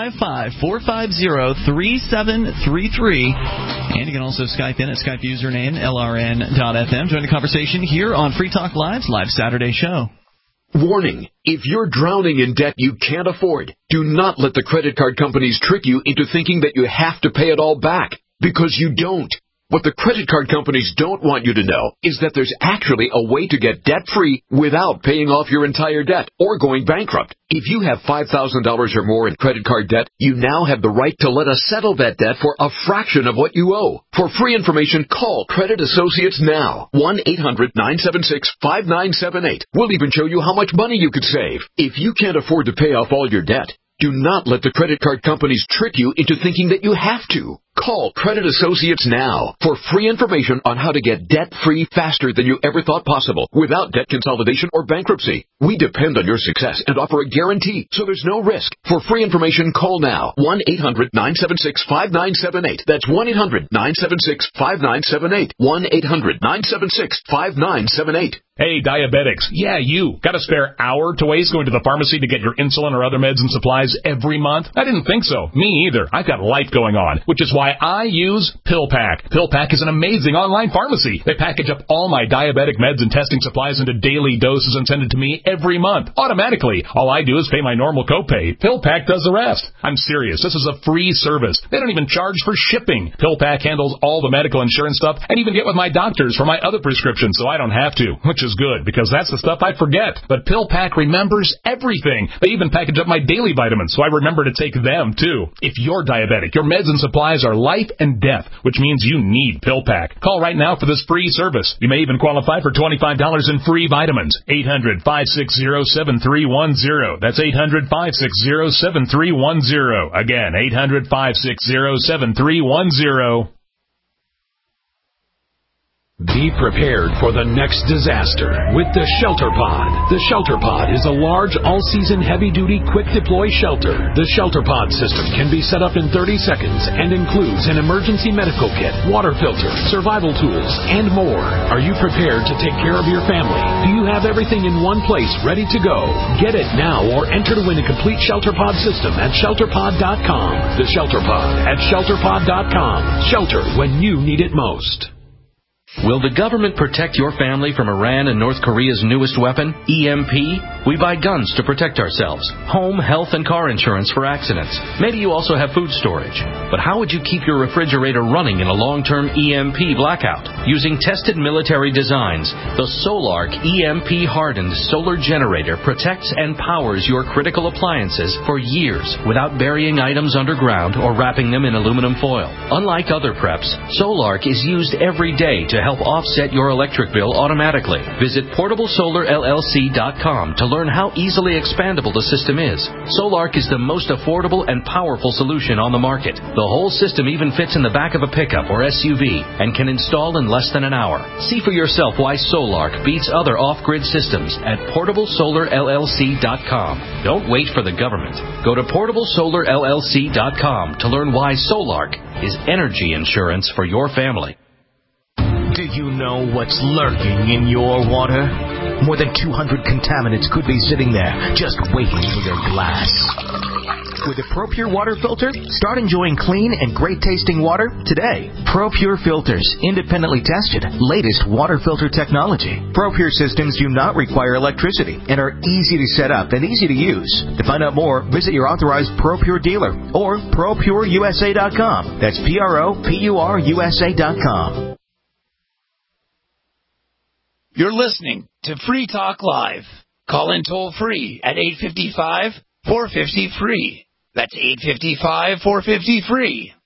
855-450-3733. And you can also Skype in at Skype username LRN.FM. Join the conversation here on Free Talk Live's live Saturday show.
Warning, if you're drowning in debt you can't afford, do not let the credit card companies trick you into thinking that you have to pay it all back, because you don't. What the credit card companies don't want you to know is that there's actually a way to get debt-free without paying off your entire debt or going bankrupt. If you have $5,000 or more in credit card debt, you now have the right to let us settle that debt for a fraction of what you owe. For free information, call Credit Associates now. 1-800-976-5978. We'll even show you how much money you could save. If you can't afford to pay off all your debt, do not let the credit card companies trick you into thinking that you have to. Call Credit Associates now for free information on how to get debt-free faster than you ever thought possible without debt consolidation or bankruptcy. We depend on your success and offer a guarantee, so there's no risk. For free information, call now. 1-800-976-5978. That's 1-800-976-5978. 1-800-976-5978.
Hey, diabetics. Yeah, you. Got a spare hour to waste going to the pharmacy to get your insulin or other meds and supplies every month? I didn't think so. Me either. I've got life going on, which is why I use PillPack. PillPack is an amazing online pharmacy. They package up all my diabetic meds and testing supplies into daily doses and send it to me every month, automatically. All I do is pay my normal copay. PillPack does the rest. I'm serious. This is a free service. They don't even charge for shipping. PillPack handles all the medical insurance stuff and even get with my doctors for my other prescriptions so I don't have to, which is good because that's the stuff I forget. But PillPack remembers everything. They even package up my daily vitamins so I remember to take them too. If you're diabetic, your meds and supplies are life and death, which means you need PillPack. Call right now for this free service. You may even qualify for $25 in free vitamins. 800-560-7310. That's 800-560-7310. Again, 800-560-7310.
Be prepared for the next disaster with the Shelter Pod. The Shelter Pod is a large, all-season, heavy-duty, quick-deploy shelter. The Shelter Pod system can be set up in 30 seconds and includes an emergency medical kit, water filter, survival tools, and more. Are you prepared to take care of your family? Do you have everything in one place ready to go? Get it now or enter to win a complete Shelter Pod system at ShelterPod.com. The Shelter Pod at ShelterPod.com. Shelter when you need it most.
Will the government protect your family from Iran and North Korea's newest weapon, EMP? We buy guns to protect ourselves, home, health, and car insurance for accidents. Maybe you also have food storage. But how would you keep your refrigerator running in a long-term EMP blackout? Using tested military designs, the Solarc EMP-hardened solar generator protects and powers your critical appliances for years without burying items underground or wrapping them in aluminum foil. Unlike other preps, Solarc is used every day to help offset your electric bill automatically. Visit PortableSolarLLC.com to learn how easily expandable the system is. Solarc is the most affordable and powerful solution on the market. The whole system even fits in the back of a pickup or SUV and can install in less than an hour. See for yourself why Solarc beats other off-grid systems at PortableSolarLLC.com. Don't wait for the government. Go to PortableSolarLLC.com to learn why Solarc is energy insurance for your family.
Do you know what's lurking in your water? More than 200 contaminants could be sitting there, just waiting for your glass. With a ProPure water filter, start enjoying clean and great-tasting water today. ProPure filters, independently tested, latest water filter technology. ProPure systems do not require electricity and are easy to set up and easy to use. To find out more, visit your authorized ProPure dealer or ProPureUSA.com. That's ProPureUSA.com.
You're listening to Free Talk Live. Call in toll free at 855-450-FREE. That's 855-450-FREE.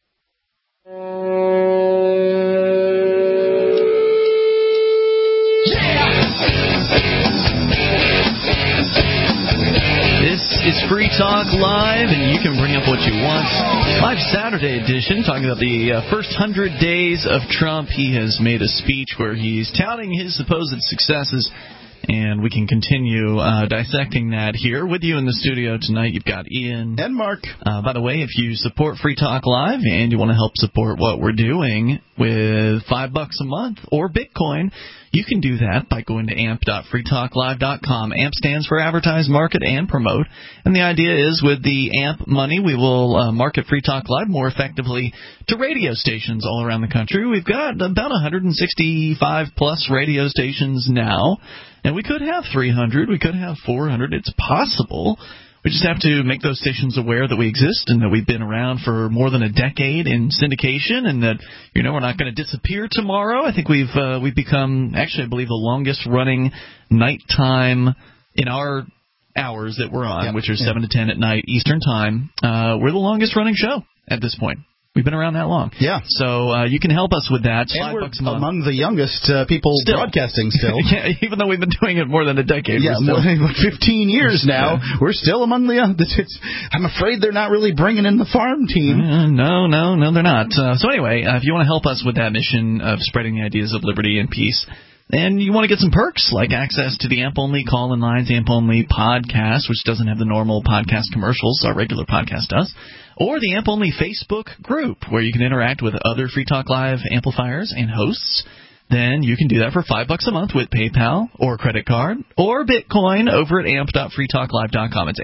This is Free Talk Live, and you can bring up what you want. Live Saturday edition, talking about the first 100 days of Trump. He has made a speech where he's touting his supposed successes, and we can continue dissecting that here. With you in the studio tonight, you've got Ian.
And Mark.
By the way, if you support Free Talk Live and you want to help support what we're doing with $5 a month or Bitcoin, you can do that by going to amp.freetalklive.com. AMP stands for Advertise, Market, and Promote. And the idea is with the AMP money, we will market Free Talk Live more effectively to radio stations all around the country. We've got about 165-plus radio stations now. And we could have 300. We could have 400. It's possible. We just have to make those stations aware that we exist and that we've been around for more than a decade in syndication, and that we're not going to disappear tomorrow. I think we've become, actually, I believe, the longest running nighttime in our hours that we're on, which are 7 to 10 at night Eastern time. We're the longest running show at this point. We've been around that long.
Yeah.
So you can help us with that.
And
$5
we're
a month.
Among the youngest people broadcasting still.
Yeah, even though we've been doing it more than a decade.
Yeah,
we're still,
more than 15 years now. Yeah. We're still among the young. I'm afraid they're not really bringing in the farm team.
No, they're not. So anyway, if you want to help us with that mission of spreading the ideas of liberty and peace, and you want to get some perks like access to the AMP-only call-in lines, AMP-only podcast, which doesn't have the normal podcast commercials our regular podcast does, or the AMP-only Facebook group where you can interact with other Free Talk Live amplifiers and hosts, then you can do that for $5 a month with PayPal or credit card or Bitcoin over at amp.freetalklive.com. It's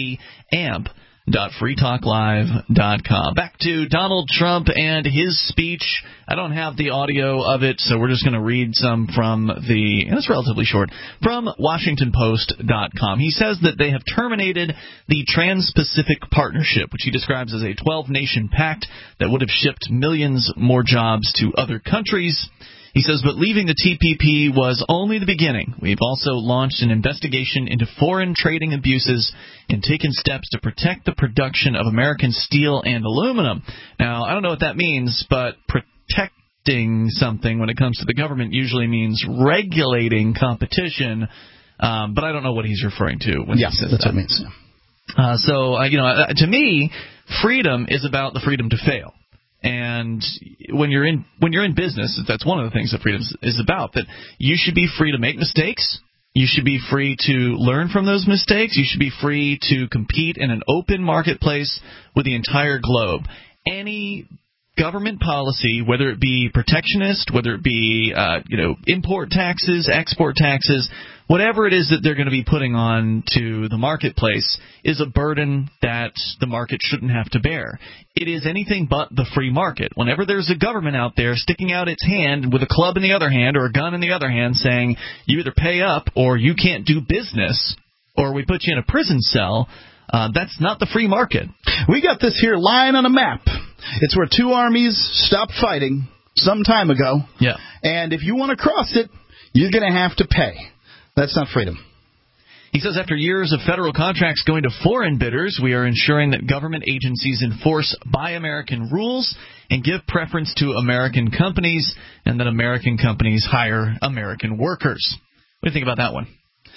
amp.freetalklive.com. Back to Donald Trump and his speech. I don't have the audio of it, so we're just going to read some from and it's relatively short, from WashingtonPost.com. He says that they have terminated the Trans-Pacific Partnership, which he describes as a 12-nation pact that would have shipped millions more jobs to other countries. He says, but leaving the TPP was only the beginning. We've also launched an investigation into foreign trading abuses and taken steps to protect the production of American steel and aluminum. Now, I don't know what that means, but protecting something when it comes to the government usually means regulating competition, but I don't know what he's referring to when he says
that's
that.
What it means.
To me, freedom is about the freedom to fail. And when you're in business, that's one of the things that freedom is about, that you should be free to make mistakes. You should be free to learn from those mistakes. You should be free to compete in an open marketplace with the entire globe. Any government policy, whether it be protectionist, whether it be import taxes, export taxes, whatever it is that they're going to be putting on to the marketplace, is a burden that the market shouldn't have to bear. It is anything but the free market. Whenever there's a government out there sticking out its hand with a club in the other hand or a gun in the other hand saying you either pay up or you can't do business or we put you in a prison cell, that's not the free market.
We got this here lying on a map. It's where two armies stopped fighting some time ago.
Yeah.
And if you want to cross it, you're going to have to pay. That's not freedom.
He says after years of federal contracts going to foreign bidders, we are ensuring that government agencies enforce Buy American rules and give preference to American companies, and that American companies hire American workers. What do you think about that one?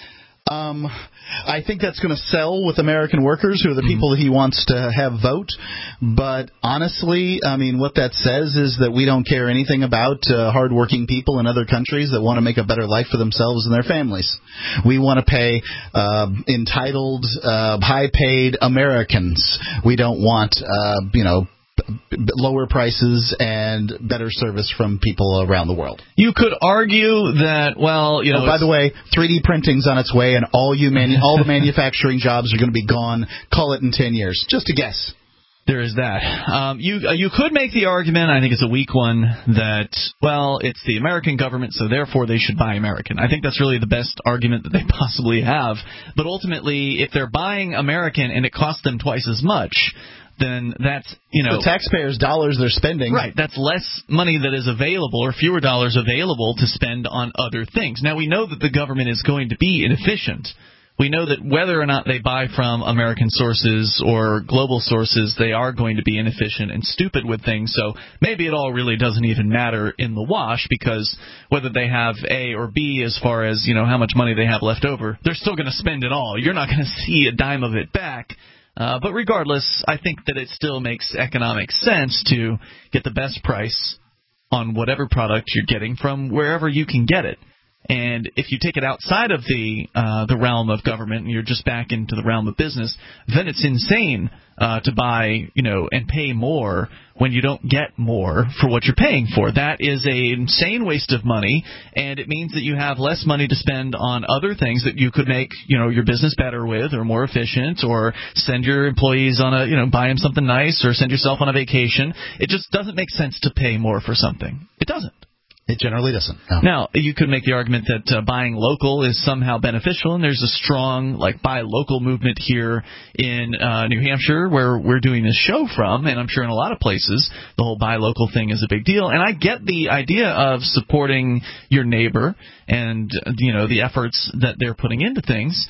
I think that's going to sell with American workers, who are the people that he wants to have vote. But honestly, I mean, what that says is that we don't care anything about hardworking people in other countries that want to make a better life for themselves and their families. We want to pay entitled, high-paid Americans. We don't want, lower prices and better service from people around the world.
You could argue that,
by the way, 3D printing's on its way, and all the manufacturing jobs are going to be gone. Call it in 10 years. Just a guess.
There is that. You could make the argument, I think it's a weak one, that, it's the American government, so therefore they should buy American. I think that's really the best argument that they possibly have. But ultimately, if they're buying American and it costs them twice as much, then that's,
the taxpayers' dollars they're spending.
Right. That's less money that is available, or fewer dollars available to spend on other things. Now, we know that the government is going to be inefficient. We know that whether or not they buy from American sources or global sources, they are going to be inefficient and stupid with things. So maybe it all really doesn't even matter in the wash, because whether they have A or B as far as, how much money they have left over, they're still going to spend it all. You're not going to see a dime of it back. But regardless, I think that it still makes economic sense to get the best price on whatever product you're getting from wherever you can get it. And if you take it outside of the realm of government and you're just back into the realm of business, then it's insane to buy, and pay more when you don't get more for what you're paying for. That is an insane waste of money, and it means that you have less money to spend on other things that you could make, your business better with, or more efficient, or send your employees on buy them something nice, or send yourself on a vacation. It just doesn't make sense to pay more for something. It doesn't.
It generally doesn't. No.
Now, you could make the argument that buying local is somehow beneficial, and there's a strong buy local movement here in New Hampshire, where we're doing this show from, and I'm sure in a lot of places the whole buy local thing is a big deal. And I get the idea of supporting your neighbor and the efforts that they're putting into things.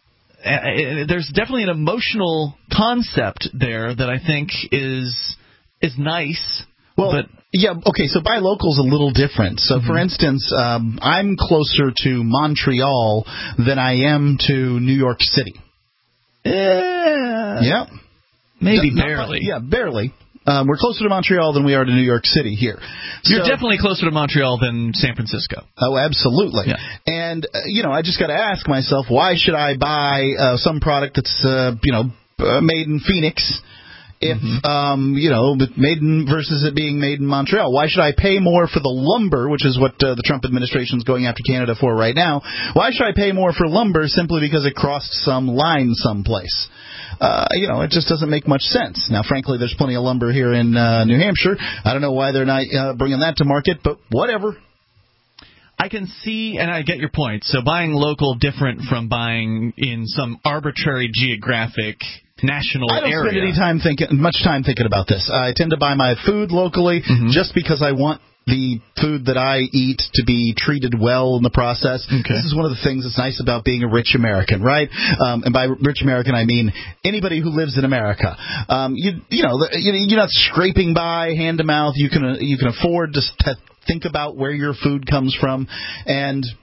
There's definitely an emotional concept there that I think is nice.
Well, so buy local is a little different. So, for instance, I'm closer to Montreal than I am to New York City. Yeah.
Maybe barely.
Barely. We're closer to Montreal than we are to New York City here.
You're definitely closer to Montreal than San Francisco.
Oh, absolutely. Yeah. And, I just got to ask myself, why should I buy some product that's, made in Phoenix if, versus it being made in Montreal? Why should I pay more for the lumber, which is what the Trump administration is going after Canada for right now? Why should I pay more for lumber simply because it crossed some line someplace? It just doesn't make much sense. Now, frankly, there's plenty of lumber here in New Hampshire. I don't know why they're not bringing that to market, but whatever.
I can see, and I get your point. So buying local different from buying in some arbitrary geographic national area.
I don't spend much time thinking about this. I tend to buy my food locally just because I want the food that I eat to be treated well in the process. Okay. This is one of the things that's nice about being a rich American, right? And by rich American, I mean anybody who lives in America. You're not scraping by hand to mouth. You can afford to think about where your food comes from, and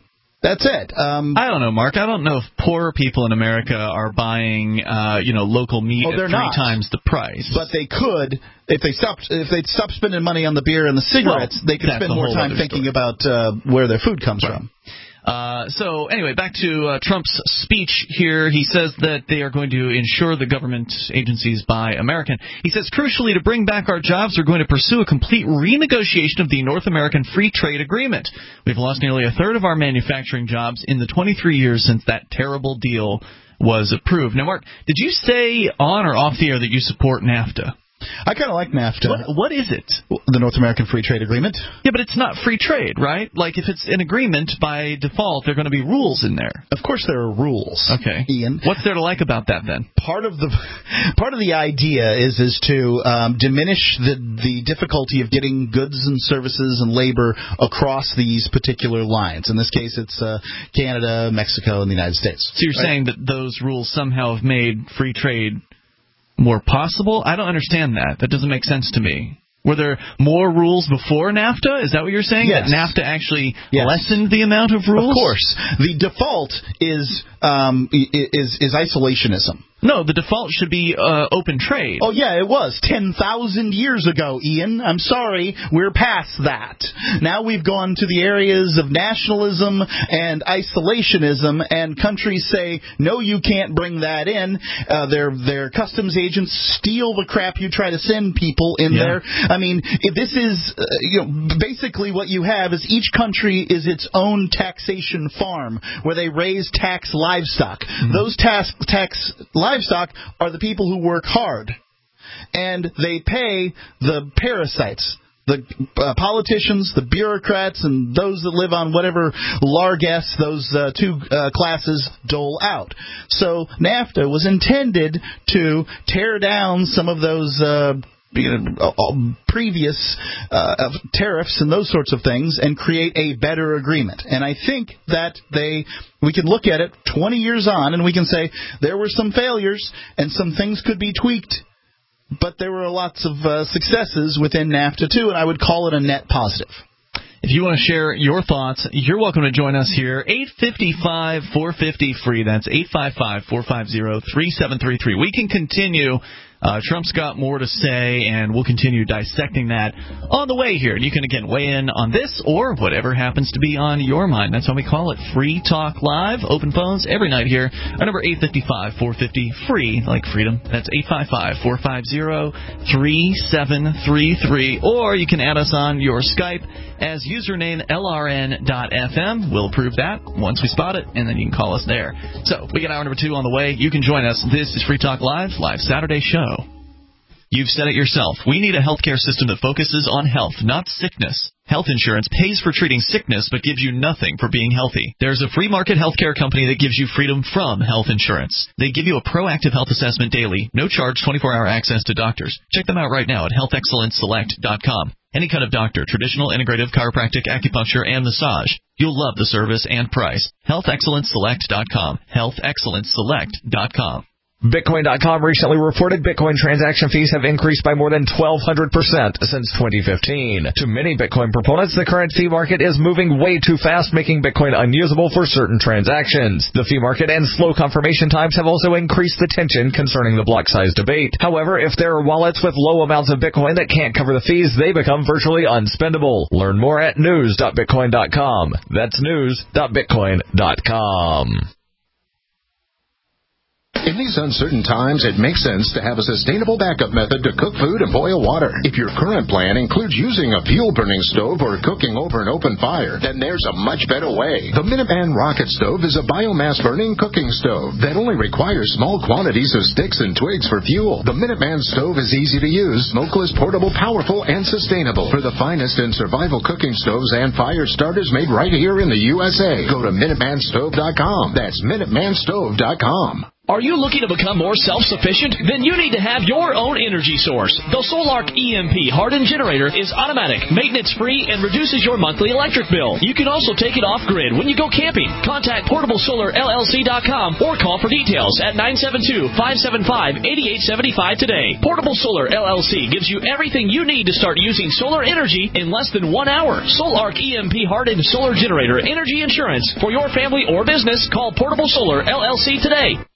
That's it.
I don't know, Mark. I don't know if poorer people in America are buying, local meat at 3 times the price.
But they could, if they stop spending money on the beer and the cigarettes, they could spend more time thinking about where their food comes from.
So anyway, back to Trump's speech here. He says that they are going to ensure the government agencies buy American. He says, crucially, to bring back our jobs, we're going to pursue a complete renegotiation of the North American Free Trade Agreement. We've lost nearly a third of our manufacturing jobs in the 23 years since that terrible deal was approved. Now, Mark, did you say on or off the air that you support NAFTA?
I kind of like NAFTA.
What is it?
The North American Free Trade Agreement.
Yeah, but it's not free trade, right? Like, if it's an agreement, by default, there are going to be rules in there.
Of course there are rules.
Okay.
Ian.
What's there to like about that, then?
Part of the idea is to diminish the difficulty of getting goods and services and labor across these particular lines. In this case, it's Canada, Mexico, and the United States.
So you're saying that those rules somehow have made free trade more possible? I don't understand that. That doesn't make sense to me. Were there more rules before NAFTA? Is that what you're saying?
Yes.
That NAFTA actually lessened the amount of rules?
Of course. The default is isolationism.
No, the default should be open trade.
Oh, yeah, it was 10,000 years ago, Ian. I'm sorry, we're past that. Now we've gone to the areas of nationalism and isolationism, and countries say, no, you can't bring that in. Their customs agents steal the crap you try to send people in there. I mean, this is, basically what you have is each country is its own taxation farm where they raise tax livestock. Mm-hmm. Those tax livestock are the people who work hard, and they pay the parasites, the politicians, the bureaucrats, and those that live on whatever largesse those two classes dole out. So NAFTA was intended to tear down some of those previous tariffs and those sorts of things and create a better agreement. And I think that we can look at it 20 years on and we can say there were some failures and some things could be tweaked, but there were lots of successes within NAFTA too, and I would call it a net positive.
If you want to share your thoughts, you're welcome to join us here. 855-450-FREE. That's 855-450-3733. We can continue. Trump's got more to say, and we'll continue dissecting that on the way here. And you can, again, weigh in on this or whatever happens to be on your mind. That's why we call it Free Talk Live. Open phones every night here. Our number 855-450-FREE, like freedom. That's 855-450-3733. Or you can add us on your Skype as username LRN.FM. We'll approve that once we spot it, and then you can call us there. So we got hour number 2 on the way. You can join us. This is Free Talk Live Saturday show. You've said it yourself. We need a healthcare system that focuses on health, not sickness. Health insurance pays for treating sickness but gives you nothing for being healthy. There's a free market healthcare company that gives you freedom from health insurance. They give you a proactive health assessment daily, no charge, 24-hour access to doctors. Check them out right now at healthexcellenceselect.com. Any kind of doctor, traditional, integrative, chiropractic, acupuncture, and massage. You'll love the service and price. healthexcellenceselect.com. healthexcellenceselect.com.
Bitcoin.com recently reported Bitcoin transaction fees have increased by more than 1,200% since 2015. To many Bitcoin proponents, the current fee market is moving way too fast, making Bitcoin unusable for certain transactions. The fee market and slow confirmation times have also increased the tension concerning the block size debate. However, if there are wallets with low amounts of Bitcoin that can't cover the fees, they become virtually unspendable. Learn more at news.bitcoin.com. That's news.bitcoin.com.
In these uncertain times, it makes sense to have a sustainable backup method to cook food and boil water. If your current plan includes using a fuel-burning stove or cooking over an open fire, then there's a much better way. The Minuteman Rocket Stove is a biomass-burning cooking stove that only requires small quantities of sticks and twigs for fuel. The Minuteman Stove is easy to use, smokeless, portable, powerful, and sustainable. For the finest in survival cooking stoves and fire starters made right here in the USA, go to MinutemanStove.com. That's MinutemanStove.com.
Are you looking to become more self-sufficient? Then you need to have your own energy source. The Solark EMP hardened generator is automatic, maintenance-free, and reduces your monthly electric bill. You can also take it off-grid when you go camping. Contact PortableSolarLLC.com or call for details at 972-575-8875 today. Portable Solar LLC gives you everything you need to start using solar energy in less than 1 hour. Solark EMP hardened solar generator energy insurance for your family or business. Call Portable Solar LLC today.